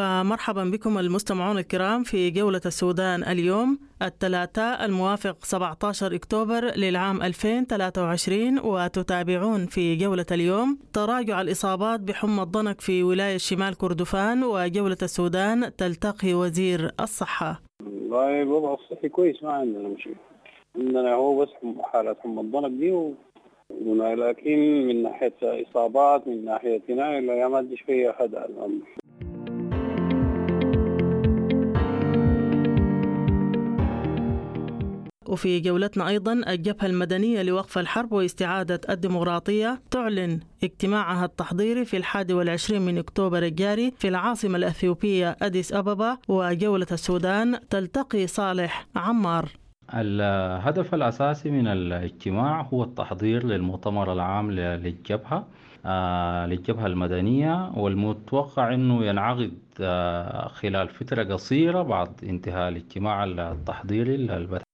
ومرحبا بكم المستمعون الكرام في جولة السودان اليوم الثلاثاء الموافق 17 أكتوبر للعام 2023. وتتابعون في جولة اليوم تراجع الإصابات بحمى الضنك في ولاية شمال كردفان، وجولة السودان تلتقي وزير الصحة. والله الوضع الصحي كويس، ما عندنا مشكلة. عندنا هو بس حالة حمى الضنك دي لكن من ناحية إصابات من ناحية عناية لا ما عنديش فيها هذا الأمر. وفي جولتنا أيضا الجبهة المدنية لوقف الحرب واستعادة الديمقراطية تعلن اجتماعها التحضيري في 21 من أكتوبر الجاري في العاصمة الأثيوبية أديس أبابا. وجولة السودان تلتقي صالح عمار. الهدف الأساسي من الاجتماع هو التحضير للمؤتمر العام للجبهة المدنية، والمتوقع أنه ينعقد خلال فترة قصيرة بعد انتهاء الاجتماع التحضيري للبدء.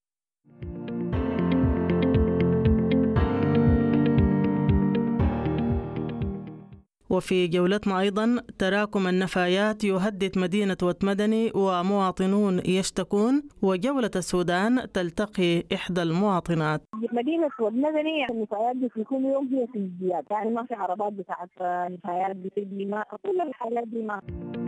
وفي جولتنا أيضا تراكم النفايات يهدد مدينة وتمدني ومواطنون يشتكون. وجولة السودان تلتقي إحدى المواطنات. مدينة وتمدني النفايات دي في كل يوم هي في ازدياد، يعني ما في عربات بتاعت نفايات بتجي، ما كل الحالات دي ما.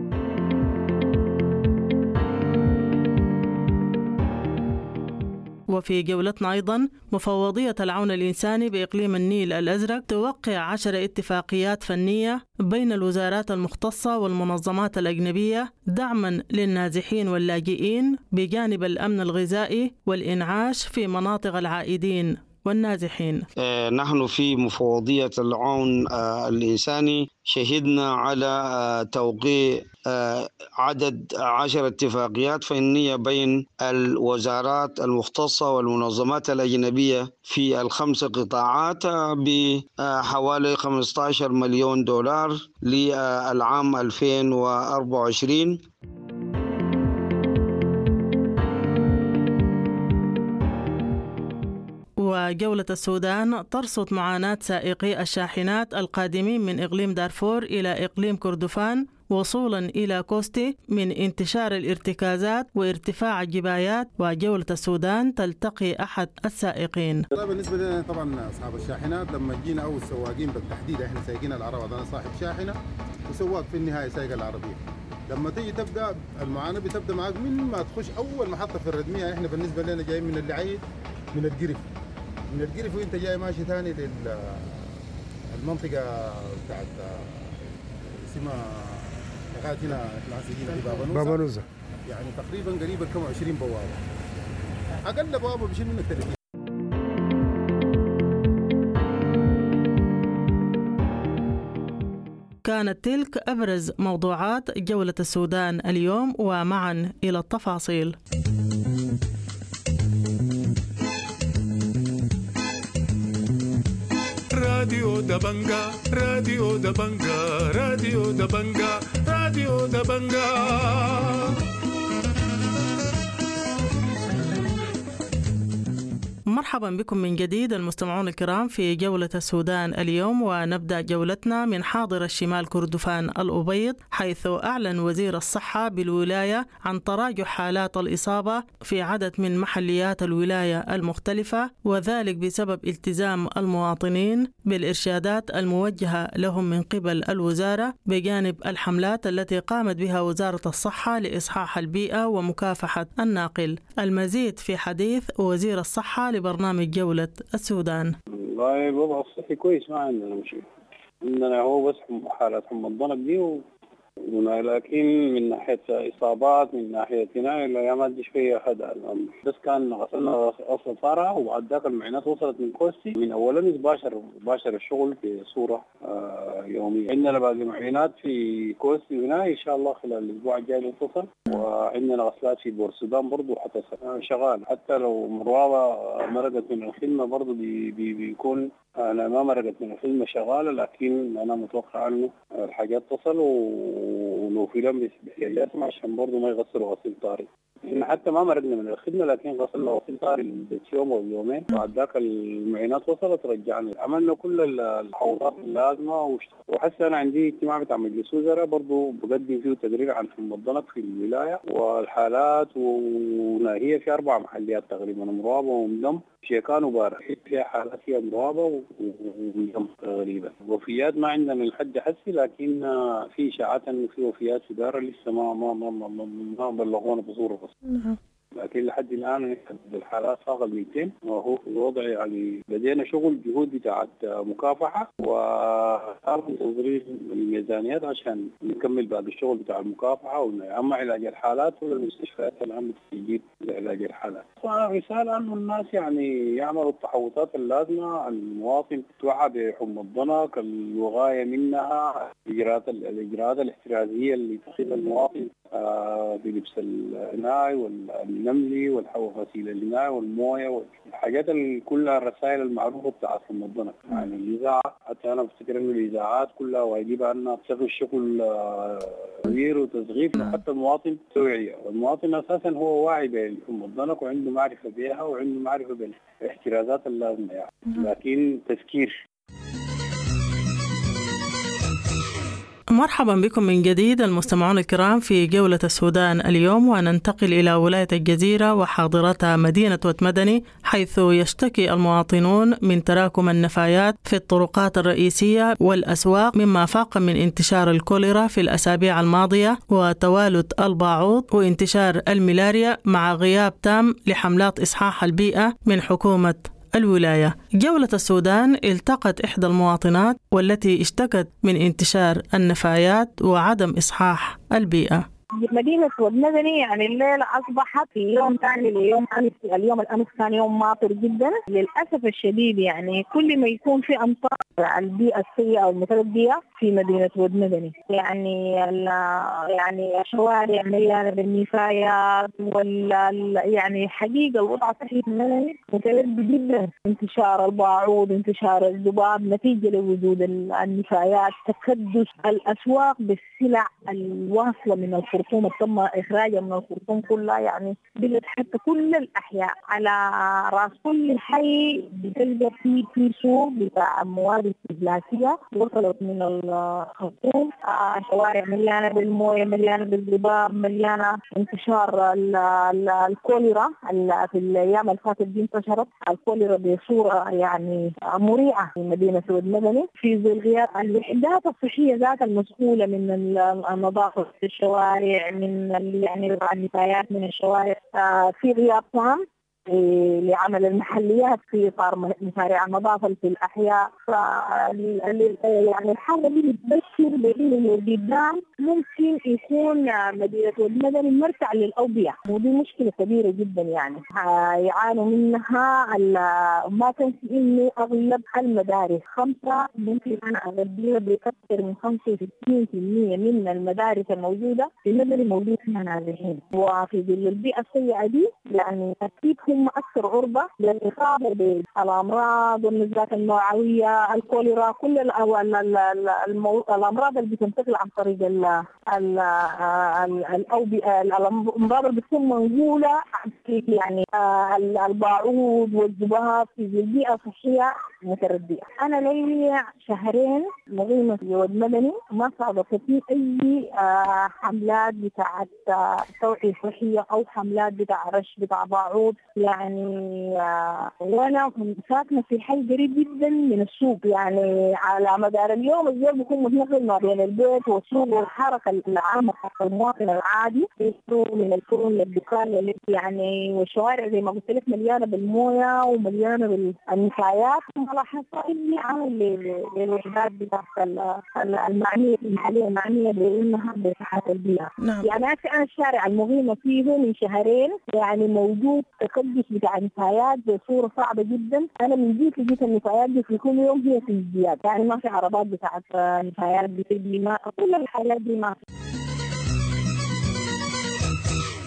وفي جولتنا أيضا مفوضية العون الإنساني بإقليم النيل الأزرق توقع 10 اتفاقيات فنية بين الوزارات المختصة والمنظمات الأجنبية دعما للنازحين واللاجئين بجانب الأمن الغذائي والإنعاش في مناطق العائدين والنازحين. نحن في مفوضية العون الإنساني شهدنا على توقيع عدد 10 اتفاقيات فنية بين الوزارات المختصة والمنظمات الأجنبية في ال5 قطاعات بحوالي 15 مليون دولار للعام 2024. وجولة السودان ترصد معاناة سائقي الشاحنات القادمين من إقليم دارفور إلى إقليم كردفان وصولا إلى كوستي من انتشار الارتكازات وارتفاع الجبايات. وجولة السودان تلتقي أحد السائقين. بالنسبة لنا طبعا أصحاب الشاحنات لما جينا أو السواقين بالتحديد إحنا سايقين العربة، أنا صاحب شاحنة وسواق في النهاية سايق العربية. لما تيجي تبدأ المعاناة بتبدأ معك من ما تخش أول محطة في الردمية. إحنا بالنسبة لنا جايين من العيد من القرف وانت جاي ماشي ثاني للمنطقه بتاعت اسمها لغايه هنا احنا سجينا في بابانوزا، يعني تقريبا قريبا كم 20 بوابه، اقل بوابه بشيل منك 30. كانت تلك ابرز موضوعات جولة السودان اليوم، ومعا الى التفاصيل. راديو دبنجا راديو دبنجا راديو دبنجا راديو دبنجا. مرحبا بكم من جديد المستمعون الكرام في جولة السودان اليوم. ونبدأ جولتنا من حاضر الشمال كردفان الأبيض، حيث أعلن وزير الصحة بالولاية عن تراجع حالات الإصابة في عدد من محليات الولاية المختلفة، وذلك بسبب التزام المواطنين بالإرشادات الموجهة لهم من قبل الوزارة بجانب الحملات التي قامت بها وزارة الصحة لإصحاح البيئة ومكافحة الناقل. المزيد في حديث وزير الصحة برنامج جولة السودان. والله الوضع الصحي كويس، ما عندنا مشكلة. عندنا هو بس حالة حمى الضنك دي لكن من ناحية إصابات من ناحية عناية لا ما عنديش فيها هذا الأمر. بس كان غسلنا أصل صارعة وبعد ذاك المعينات وصلت من كوستي من أولا باشر الشغل بصورة يومية. عندنا باقي معينات في كوستي هنا إن شاء الله خلال الأسبوع الجاي نتصل، وعندنا غسلات في بور السودان برضو حتصل شغال. حتى لو مروة مرقت من الخدمة برضو بيكون أنا ما مرقت من الخدمة شغالة، لكن أنا متوقع أنه الحاجات تصل ولو في لم بحاجاتهم عشان برضو ما يغسلوا غسيل طارئ. إحنا حتى ما مرقنا من الخدمة، لكن غسلنا وصل صار يوم أو يومين، بعد ذاك المعينات وصلت رجعنا عملنا كل الحوضات اللازمة. وحتى أنا عندي اجتماع بتاع مجلس وزراء برضه بقدم فيه تقرير عن حمى الضنك في الولاية والحالات، وهي في 4 محليات تقريبا، مروابة ومدم شيكان وبارة، فيها حالات فيها مروابة ومدم تقريبا. وفيات ما عندنا لحد حسي، لكن في إشاعات إنه في وفيات في دارة لسه ما بلغونا بصورة بس. لكن لحد الآن الحالات فاق 200، وهو في الوضع يعني بدينا شغل جهود بتاعت مكافحة وتنظيم الميزانيات عشان نكمل باقي الشغل بتاع المكافحة، أما علاج الحالات والمستشفيات الآن بتجيب لعلاج الحالات. رسالة أنه الناس يعني يعملوا التحوطات اللازمة، المواطن توعى بحمى الضنك، الوقاية منها، الإجراءات الاحترازية اللي تخيل المواطن بلبس العناية والنملي والغسيل العناية والموية والحاجات كلها الرسائل المعروفة بتاعت حمى الضنك. يعني الإذاعة حتى أنا بفتكر إنه الإذاعات كلها واجبة أنها تشغل شغل كبير وتصغيف حتى المواطن توعية، والمواطن أساسا هو واعي بحمى الضنك وعنده معرفة بها وعنده معرفة بالاحترازات اللازمة يعني. لكن تذكير. مرحبا بكم من جديد المستمعون الكرام في جولة السودان اليوم، وننتقل إلى ولاية الجزيرة وحاضرتها مدينة وتمدني، حيث يشتكي المواطنون من تراكم النفايات في الطرقات الرئيسية والأسواق، مما فاق من انتشار الكوليرا في الأسابيع الماضية وتوالد الباعوض وانتشار الملاريا، مع غياب تام لحملات إصحاح البيئة من حكومة الولاية. جولة السودان التقت إحدى المواطنات والتي اشتكت من انتشار النفايات وعدم إصحاح البيئة. مدينة وتمدني يعني الليلة أصبحت في يوم ثاني ليوم أمس. اليوم الأمس كان يوم ماطر جدا للأسف الشديد. يعني كل ما يكون في أمطار البيئة السيئة أو المتردية في مدينة وتمدني، يعني الشوارع مليانة بالنفايات يعني حقيقة الوضع صحيح مدني متردي جدا. انتشار الباعوض، انتشار الذباب نتيجة لوجود النفايات، تكدس الأسواق بالسلع الواصلة من الخرطوم، تم إخراجها من الخرطوم كلها. يعني بقت حتى كل الأحياء على رأس كل حي بتلقى في سوق بتاع مواد استهلاكية وصلت من الخرطوم. شوارع مليانة بالموية، مليانة بالذباب، مليانة انتشار الكوليرا. في الأيام اللي فاتت دي انتشرت الكوليرا بصورة يعني مريعة في مدينة وتمدني، في ظل غياب الوحدات الصحية ذات المسؤولة من النظافة في الشوارع، من يعني النفايات من الشوارع، في غياب تام لعمل المحليات في إطار مشاريع النظافة في الأحياء. يعني الحالة دي بتبشر بأنه قدام ممكن يكون مدينة وتمدني مرتع للأوبئة، ودي مشكلة كبيرة جدا. يعني يعانوا منها. ما تنسي إنه أغلب المدارس 5 ممكن أنا أغذيها بأكثر من 65% من المدارس الموجودة في مدني موجود فيها نازحين، وفي ظل البيئة السيئة دي يعني أكيد هم أكثر عرضة للإصابة بالأمراض والنزلات النوعية، الكوليرا، كل الأمراض اللي بتنتقل عن طريق الأوبئة، الأمراض اللي بتكون منقولة عن طريق يعني الباعوض والذباب في البيئة الصحية متردية. أنا لي 2 شهرين مقيمة في وتمدني، ما صادفت في أي حملات بتاعت توعية صحية أو حملات بتاع رش بتاع باعوض. يعني وانا ساكنه في حي قريب جدا من السوق، يعني على مدار اليوم الزول بيكون متنقل ما بين البيت والسوق والحركه العامه حق المواطن العادي، من الفرن للدكان يعني. والشوارع زي ما قلت لك مليانه بالمويه ومليانه بالنفايات. ملاحظه اني عامل للوحدات بتاعت المعنيه المحليه المعنيه بانها بصحه البيئه. يعني انا الشارع المقيمه فيه من 2 شهرين يعني موجود تكدس بتاع النفايات بصورة صعبة جدا. أنا من جيت النفايات دي في كل يوم هي في ازدياد، يعني ما في عربات بتاعت نفايات بتجي، ما كل الحالات دي ما في.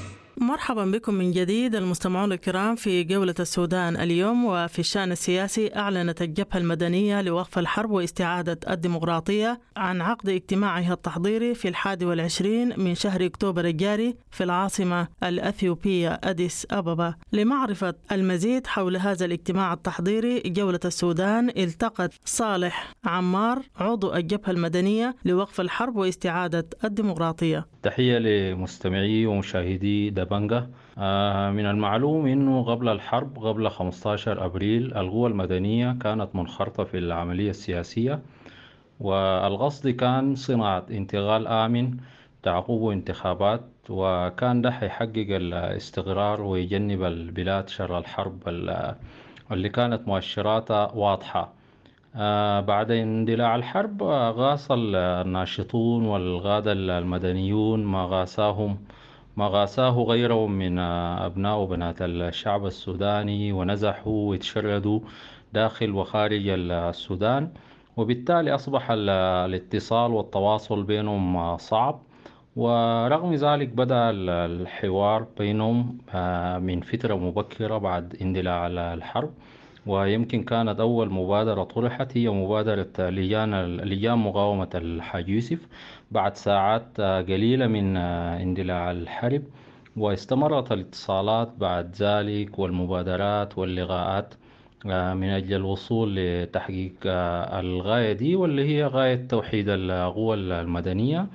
مرحبا بكم من جديد المستمعون الكرام في جولة السودان اليوم. وفي الشأن السياسي، أعلنت الجبهة المدنية لوقف الحرب واستعادة الديمقراطية عن عقد اجتماعها التحضيري في 21 من شهر أكتوبر الجاري في العاصمة الأثيوبية أديس أبابا. لمعرفة المزيد حول هذا الاجتماع التحضيري جولة السودان التقت صالح عمار عضو الجبهة المدنية لوقف الحرب واستعادة الديمقراطية. تحية لمستمعي ومشاهدي دبنجة. من المعلوم أنه قبل الحرب، قبل 15 أبريل، القوى المدنية كانت منخرطة في العملية السياسية، والقصد كان صناعة انتقال آمن تعقبه انتخابات، وكان ده حيحقق الاستقرار ويجنب البلاد شر الحرب اللي كانت مؤشراتها واضحة. بعد اندلاع الحرب غاص الناشطون والغادة المدنيون ما غاساه غيرهم من أبناء وبنات الشعب السوداني، ونزحوا وتشردوا داخل وخارج السودان، وبالتالي أصبح الاتصال والتواصل بينهم صعب. ورغم ذلك بدأ الحوار بينهم من فترة مبكرة بعد اندلاع الحرب، ويمكن كانت أول مبادرة طرحت هي مبادرة لجان مقاومة الحاج يوسف بعد ساعات قليلة من اندلاع الحرب، واستمرت الاتصالات بعد ذلك والمبادرات واللقاءات من أجل الوصول لتحقيق الغاية دي، واللي هي غاية توحيد القوى المدنية.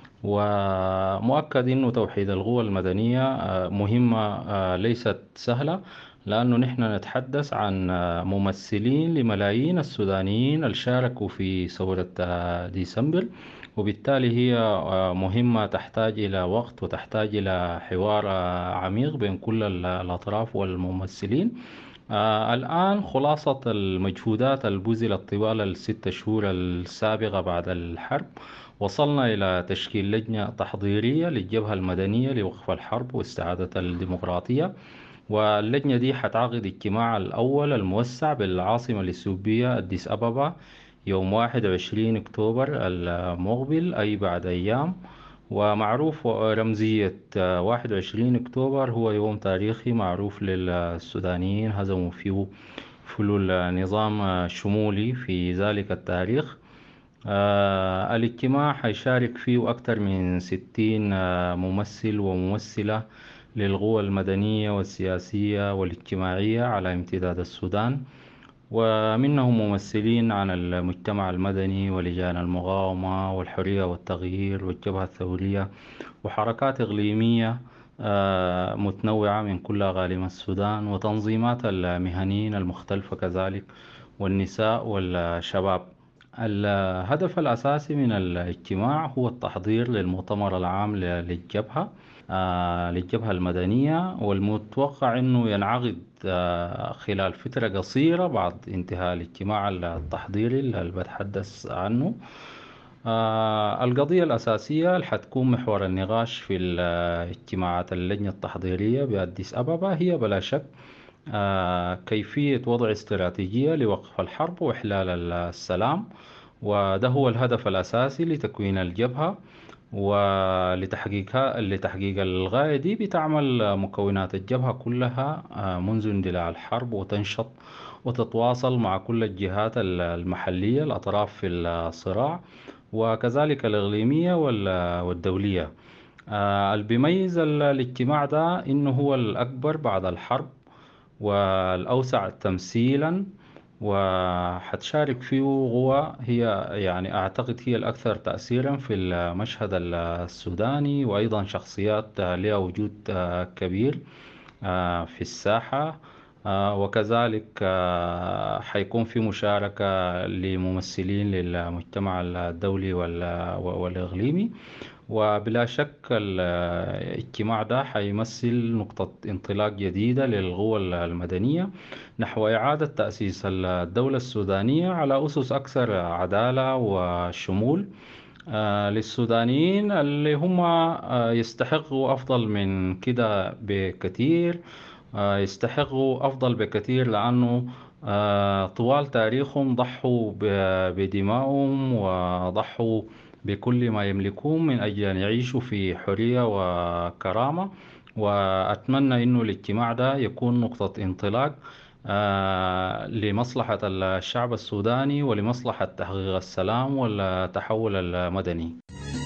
ومؤكد أنه توحيد القوى المدنية مهمة ليست سهلة، لأنه نحن نتحدث عن ممثلين لملايين السودانيين اللي شاركوا في ثورة ديسمبر، وبالتالي هي مهمة تحتاج إلى وقت وتحتاج إلى حوار عميق بين كل الأطراف والممثلين. الآن خلاصة المجهودات البذلت طوال ال6 شهور السابقة بعد الحرب، وصلنا إلى تشكيل لجنة تحضيرية للجبهة المدنية لوقف الحرب واستعادة الديمقراطية. واللجنة دي حتعقد اجتماع الأول الموسع بالعاصمة الإثيوبية أديس أبابا يوم 21 أكتوبر المقبل، أي بعد أيام. ومعروف رمزية 21 أكتوبر هو يوم تاريخي معروف للسودانيين هزموا فيه فلول النظام الشمولي في ذلك التاريخ. الاجتماع حيشارك فيه أكثر من 60 ممثل وممثلة للقوى المدنية والسياسية والاجتماعية على امتداد السودان، ومنهم ممثلين عن المجتمع المدني ولجان المقاومة والحرية والتغيير والجبهة الثورية وحركات إقليمية متنوعة من كل أقاليم السودان، وتنظيمات المهنيين المختلفة كذلك، والنساء والشباب. الهدف الأساسي من الاجتماع هو التحضير للمؤتمر العام للجبهة المدنية، والمتوقع أنه ينعقد خلال فترة قصيرة بعد انتهاء الاجتماع التحضيري اللي بتحدث عنه. القضية الأساسية اللي حتكون محور النقاش في اجتماعات اللجنة التحضيرية بأديس أبابا هي بلا شك كيفية وضع استراتيجية لوقف الحرب وإحلال السلام، وده هو الهدف الأساسي لتكوين الجبهة. لتحقيق الغاية دي بتعمل مكونات الجبهة كلها منذ اندلاع الحرب، وتنشط وتتواصل مع كل الجهات المحلية الأطراف في الصراع، وكذلك الإقليمية والدولية. اللي بيميز الاجتماع ده إنه هو الأكبر بعد الحرب والأوسع تمثيلا، وحتشارك فيه قوى هي يعني أعتقد هي الأكثر تأثيرا في المشهد السوداني، وأيضا شخصيات لها وجود كبير في الساحة، وكذلك حيكون في مشاركة لممثلين للمجتمع الدولي والإقليمي. وبلا شك الاجتماع ده حيمثل نقطة انطلاق جديدة للقوى المدنية نحو إعادة تأسيس الدولة السودانية على أسس أكثر عدالة وشمول للسودانيين اللي هم يستحقوا أفضل من كده بكثير. يستحقوا أفضل بكثير لأنه طوال تاريخهم ضحوا بدمائهم وضحوا بكل ما يملكون من أجل أن يعيشوا في حرية وكرامة، وأتمنى إنه الاجتماع ده يكون نقطة انطلاق لمصلحة الشعب السوداني ولمصلحة تحقيق السلام والتحول المدني.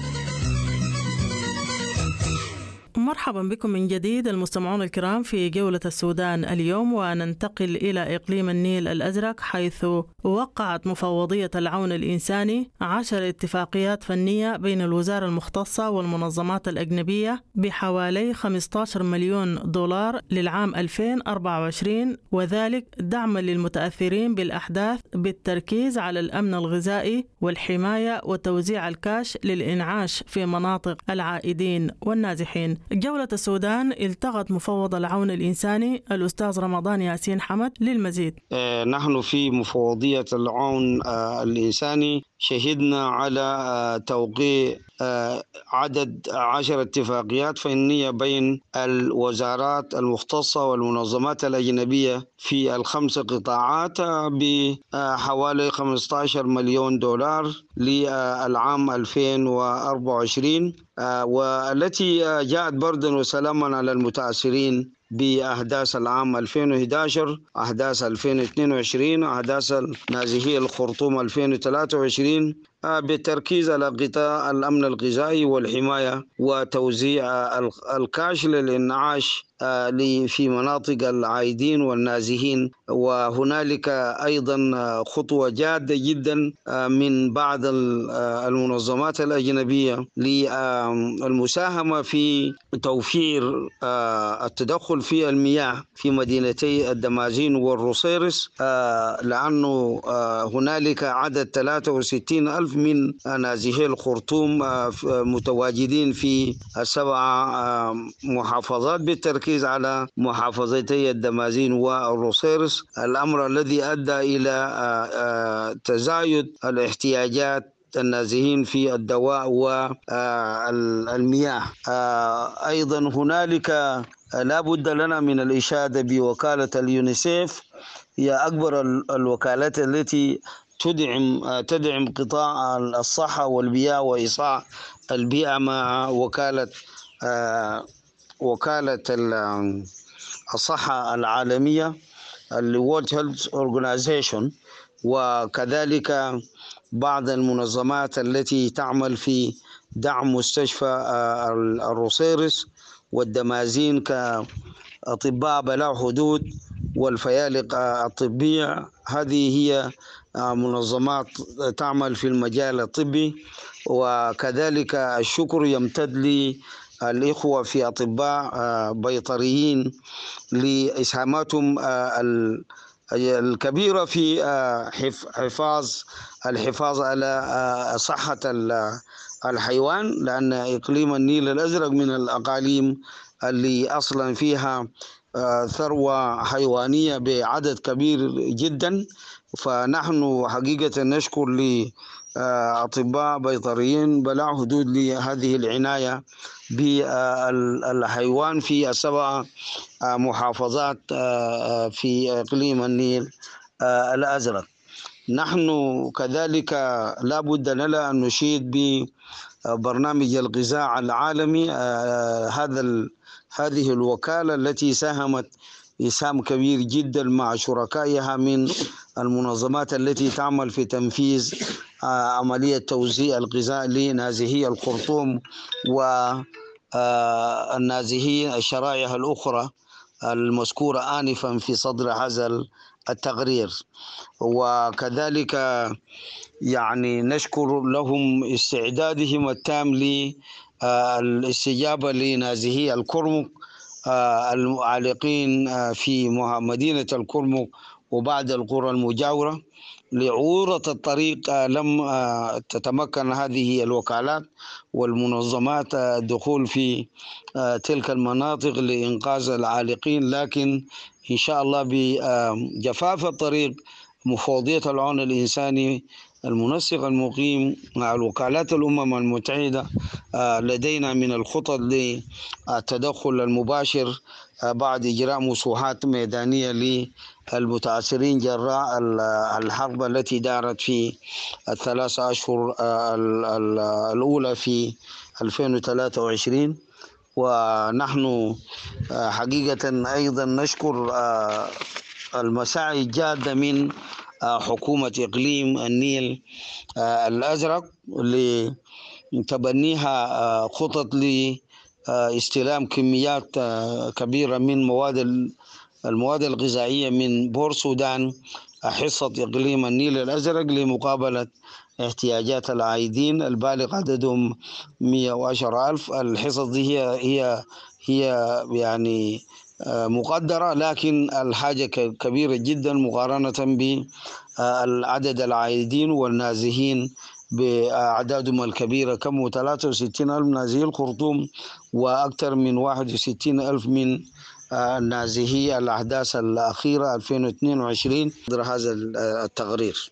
مرحبا بكم من جديد المستمعون الكرام في جولة السودان اليوم، وننتقل إلى إقليم النيل الأزرق، حيث وقعت مفوضية العون الإنساني 10 اتفاقيات فنية بين الوزارة المختصة والمنظمات الأجنبية بحوالي 15 مليون دولار للعام 2024، وذلك دعما للمتأثرين بالأحداث بالتركيز على الأمن الغذائي والحماية وتوزيع الكاش للإنعاش في مناطق العائدين والنازحين. جولة السودان التقت مفوض العون الإنساني الأستاذ رمضان ياسين حمد للمزيد. نحن في مفوضية العون الإنساني شهدنا على توقيع عدد 10 اتفاقيات فنية بين الوزارات المختصة والمنظمات الأجنبية في ال5 قطاعات بحوالي 15 مليون دولار للعام 2024، والتي جاءت بردا وسلاما على المتأثرين بأحداث العام 2011، أحداث 2022، أحداث نازحي الخرطوم 2023، بالتركيز على قطاع الأمن الغذائي والحماية وتوزيع الكاش للإنعاش في مناطق العائدين والنازحين. وهنالك أيضا خطوة جادة جدا من بعض المنظمات الأجنبية للمساهمة في توفير التدخل في المياه في مدينتي الدمازين والروسيرس، لأنه هنالك عدد 63,000 من نازحي الخرطوم متواجدين في 7 محافظات بالتركيز على محافظتي الدمازين والروسيرس، الأمر الذي أدى إلى تزايد الاحتياجات النازحين في الدواء والمياه. أيضا هنالك لا بد لنا من الإشادة بوكالة اليونيسيف، هي أكبر الوكالات التي تدعم قطاع الصحة والبيئة وإصلاح البيئة مع وكالة الصحة العالمية World Health Organization، وكذلك بعض المنظمات التي تعمل في دعم مستشفى الروسيرس والدمازين كأطباء بلا حدود والفيالق الطبية. هذه هي منظمات تعمل في المجال الطبي. وكذلك الشكر يمتد للإخوة في أطباء بيطريين لإسهاماتهم الكبيرة في الحفاظ على صحة الحيوان، لأن إقليم النيل الأزرق من الأقاليم اللي أصلا فيها ثروة حيوانية بعدد كبير جدا. فنحن حقيقة نشكر لأطباء بيطريين بلا حدود لهذه العناية بالحيوان في 7 محافظات في إقليم النيل الأزرق. نحن كذلك لا بد لنا أن نشيد ببرنامج الغذاء العالمي، هذه الوكالة التي ساهمت إسهام كبير جدا مع شركائها من المنظمات التي تعمل في تنفيذ عملية توزيع الغذاء لنازحي الخرطوم والنازحي الشرائح الأخرى المذكورة آنفا في صدر هذا التقرير. وكذلك نشكر لهم استعدادهم التام للاستجابة لنازحي الكرمك العالقين في مدينة الكرمك وبعد القرى المجاورة. لعورة الطريق لم تتمكن هذه الوكالات والمنظمات الدخول في تلك المناطق لإنقاذ العالقين، لكن إن شاء الله بجفاف الطريق مفوضية العون الإنساني المنسق المقيم مع الوكالات الأمم المتحدة لدينا من الخطط للتدخل المباشر بعد إجراء مسوحات ميدانية للمتأثرين جراء الحرب التي دارت في ال3 أشهر الأولى في 2023. ونحن حقيقة أيضا نشكر المساعي الجادة من حكومة إقليم النيل الأزرق لتبنيها خطط لاستلام كميات كبيرة من المواد الغذائية من بور السودان حصة إقليم النيل الأزرق لمقابلة احتياجات العائدين البالغ عددهم 110,000. الحصص دي هي يعني مقدرة، لكن الحاجة كبيرة جدا مقارنة بالعدد العائدين والنازحين بأعدادهم الكبيرة، كم 63,000 نازحي الخرطوم وأكثر من 61,000 من نازحي الأحداث الأخيرة 2022 هذا التقرير.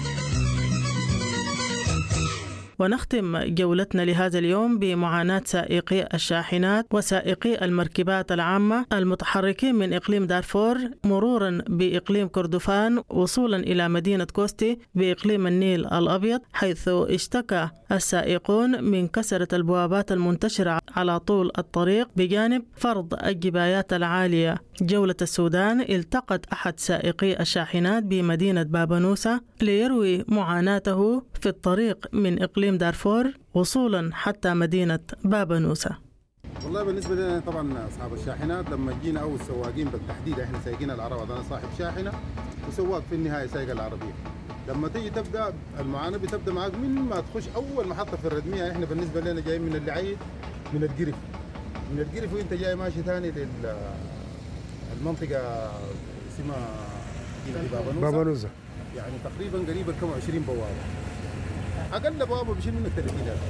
ونختم جولتنا لهذا اليوم بمعاناة سائقي الشاحنات وسائقي المركبات العامة المتحركين من إقليم دارفور مرورا بإقليم كردفان وصولا إلى مدينة كوستي بإقليم النيل الأبيض، حيث اشتكى السائقون من كسرة البوابات المنتشرة على طول الطريق بجانب فرض الجبايات العالية. جولة السودان التقت أحد سائقي الشاحنات بمدينة بابانوسا ليروي معاناته في الطريق من إقليم دارفور وصولا حتى مدينة بابانوسا. والله بالنسبة لنا طبعا أصحاب الشاحنات لما جينا أو السواقين بالتحديد إحنا سايقين العربة، أنا صاحب شاحنة وسواق في النهاية سايق العربية. لما تيجي تبدأ المعاناة بتبدأ معاك من ما تخش أول محطة في الردمية. إحنا بالنسبة لنا جايين من اللعيد من القرف وإنت جاي ماشي ثاني للمنطقة اسمها بابانوسا، يعني تقريبا قريبا كم 20 بوابة. أقل بوابة بشيل من 30,000.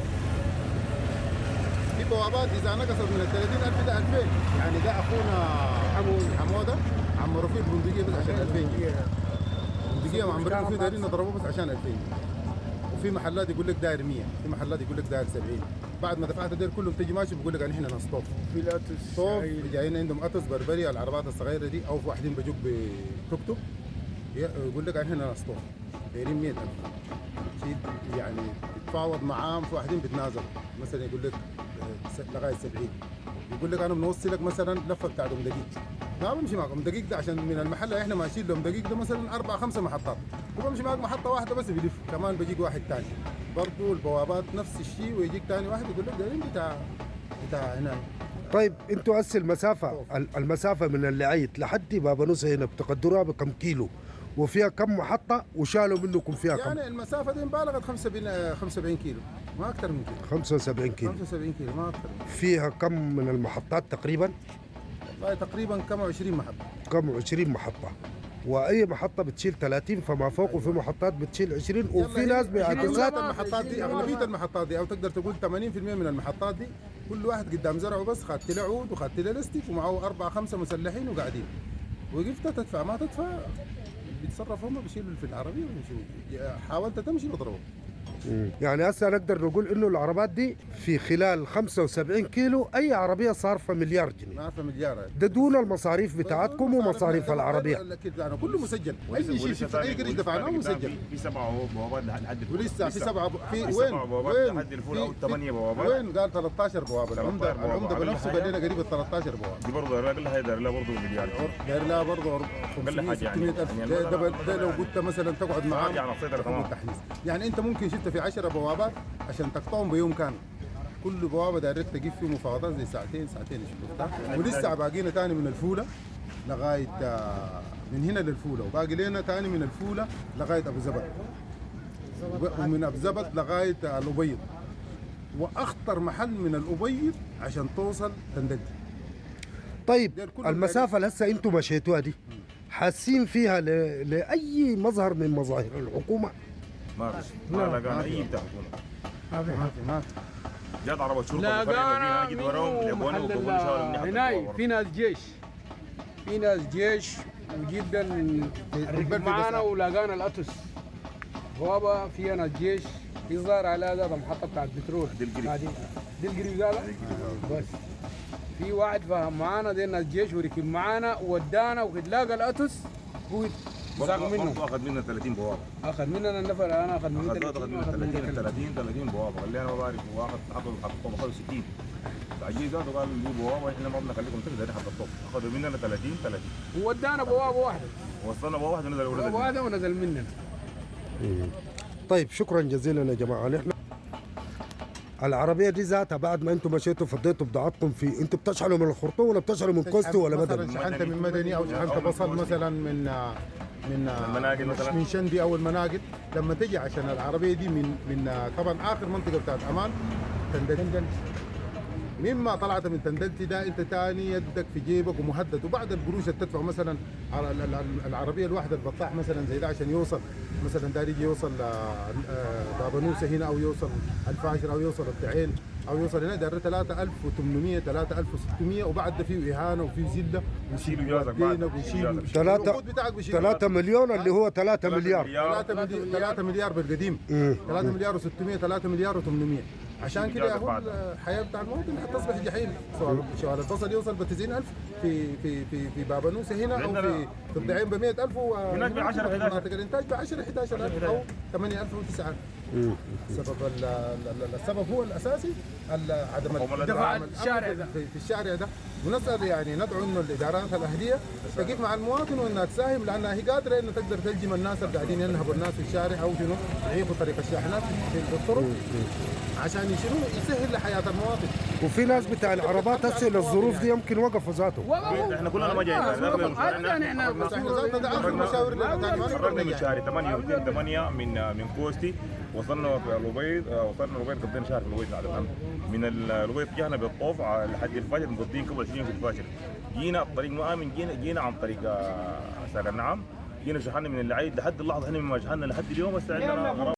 في بوابات إذا نقصت من 30,000 ده 2000. يعني ده أخونا حمودة عم رفيق بندقية بس عشان 2000 جنيه. بندقية عم رفيق دايرين نضربوه بس عشان 2000 جنيه. وفي محلات يقول لك داير 100، في محلات يقول لك داير 70. بعد ما دفعت داير كله بتجي ماشي بيقول لك احنا ناس طوف. في الاتوس طوف جايين عندهم اتوس بربري العربات الصغيرة دي، أو في واحدين بيجوك بتوك توك يقول لك احنا ناس طوف دايرين 100,000. يعني تتفاوض معاهم، في واحدين بتنازل مثلا يقول لك لغايه 70، يقول لك انا بنوصلك مثلا لفه بتاع ام دقيق، ما بمشي معك ام دقيق ده عشان من المحل احنا ماشيين لام دقيق ده مثلا 4-5 محطات، وبمشي معك محطه واحده بس بيلف، كمان بيجيك واحد ثاني برضه البوابات نفس الشيء، ويجيك ثاني واحد يقول لك ده بتاع هنا. طيب انتوا هسه المسافه من اللعيد لحد بابانوسا هنا بتقدروها بكم كيلو؟ وفيها كم محطة وشالوا منكم فيها كم؟ يعني المسافة دي بالغت 75 كيلو، ما أكثر من كده. 75 كيلو ما أكثر. فيها كم من المحطات تقريبا؟ والله تقريبا كم 20 محطة. كم 20 محطة، وأي محطة بتشيل 30 فما فوق، وفي محطات بتشيل 20، وفي ناس بعكسات. المحطات دي أغلبية المحطات دي أو تقدر تقول 80% من المحطات دي كل واحد قدام زرعه بس خدت له عود وخدت له لاستيك ومعه 4-5 مسلحين وقاعدين، وقفت تدفع ما تدفع بيتصرف هم بيشيلوا في العربيه ويمشوا، حاولت تمشي بضربه. يعني هسه نقدر نقول انه العربات دي في خلال 75 كيلو اي عربيه صارفه مليار جنيه. صارفه مليار، ده دون المصاريف بتاعتكم ومصاريف العربيه. انا كله مسجل، اي شيء في اي قريش دفعناه مسجل. في 7 بوابات لحد الفول، ولسه في 7 في وين بوابات لحد الفول او 8 بوابات. وين قال 13 بوابه، العمده بنفسه قال لنا قريب 13 بوابه. دي برضه اقل حاجه داير لها برضه مليار، داير لها برضه اقل حاجه يعني 600,000. ده لو قلت مثلا تقعد معاه يعني انت ممكن شفت في 10 بوابات عشان تقطعهم بيوم كامل، كل بوابه دايركت تجيب فيه مفاوضات زي ساعتين ولسه باقينا ثاني من الفوله لغايه من هنا للفوله، وباقي لنا ثاني من الفوله لغايه ابو زبد، ومن ابو زبد لغايه الابيض، واخطر محل من الابيض عشان توصل تندق. طيب المسافه اللي هسه انتم مشيتوها دي حاسين فيها لاي مظهر من مظاهر الحكومه؟ ما لقانا اي بتاع حكومه، ما في جات عربة شرطة لقانا جيت وراهم هناي في ناس جيش وجدا معانا، ولقانا الاتوس بوابة فيها ناس جيش يظهر على هذا المحطة بتاعت البترول دي القريب ده بس في واحد فهم معانا دي ناس جيش وركب معانا ودانا وقد لاقى الاتوس هو منه اخذ منا 30 بوابه. اخذ مننا النفر، انا اخذ مني 30 اللي انا ما بعرف، واخذ حط الطوب 60. العجيز ذاته قال لي بوابه احنا ما بنخليكم تنزلوا حق الطوب، اخذوا مننا 30 وودانا بوابه واحده، وصلنا بوابه واحده ونزل مننا. طيب شكرا جزيلا يا جماعه. نحن العربيه دي ذاتها بعد ما انتم مشيتوا فضيتوا بضاعتكم في، انتم بتشحنوا من الخرطوم ولا بتشحنوا من كوستي ولا مدني؟ مثلا شحنت من مدني او شحنت بصل مثلا من المناقل مثلا من شندي او المناقل. لما تجي عشان العربيه دي من طبعا اخر منطقه بتاعت امان تندلتي، مما طلعت من تندلتي ده انت تاني يدك في جيبك ومهدد، وبعد القروش اللي تدفع مثلا على العربيه الواحده البطاح مثلا زي ده عشان يوصل مثلا داري يجي يوصل بابانوسه هنا او يوصل الفاشر او يوصل التعين او يوصل هنا دار 3800 3600 وبعد ده فيه اهانه وفيه زله ويشيلوا جوازك بعد ويشيلوا 3 مليون اللي هو 3 مليار 3 مليار بالقديم 3 مليار و600 3 مليار و800. عشان كده هو الحياه بتاع المواطن حتصبح جحيم. سؤال البصل يوصل ب 90,000 في بابانوسه هنا او في الضعين ب 100,000 هناك ب 10 مناطق الانتاج ب 10 11,000 او 8,000 او 9,000. السبب هو الاساسي عدم الدفع الشارع ده في الشارع ده. ونسال يعني ندعو انه الادارات الاهليه تقف مع المواطن وانها تساهم، لانها هي قادره انها تقدر تلجم الناس اللي قاعدين ينهبوا الناس في الشارع او شنو يعيقوا طريق الشاحنات في الطرق عشان شنو يسهل لحياه المواطن. وفي ناس بتاع العربات هسه الظروف دي يمكن وقفوا ذاته. احنا كلنا ما جايين احنا ذاتنا اخر مشاور خرجنا من شهر 8 من كوستي، وصلنا في الأبيض، قضينا شهر في الأبيض على الأمن. من الأبيض جانا بالطوف لحد الفجر، مقضين قبل 20 في الفجر. جينا الطريق مؤمن، جينا عن طريق ساق النعم، جينا شحنا من العيد لحد اللحظه احنا ما شحنا لحد اليوم استعدنا.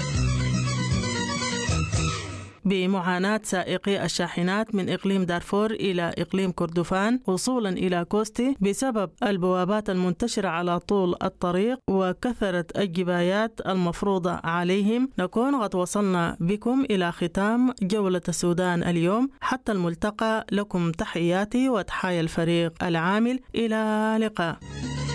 بمعاناة سائقي الشاحنات من إقليم دارفور إلى إقليم كردفان وصولا إلى كوستي بسبب البوابات المنتشرة على طول الطريق وكثرة الجبايات المفروضة عليهم، نكون قد وصلنا بكم إلى ختام جولة السودان اليوم. حتى الملتقى، لكم تحياتي وتحايا الفريق العامل، إلى اللقاء.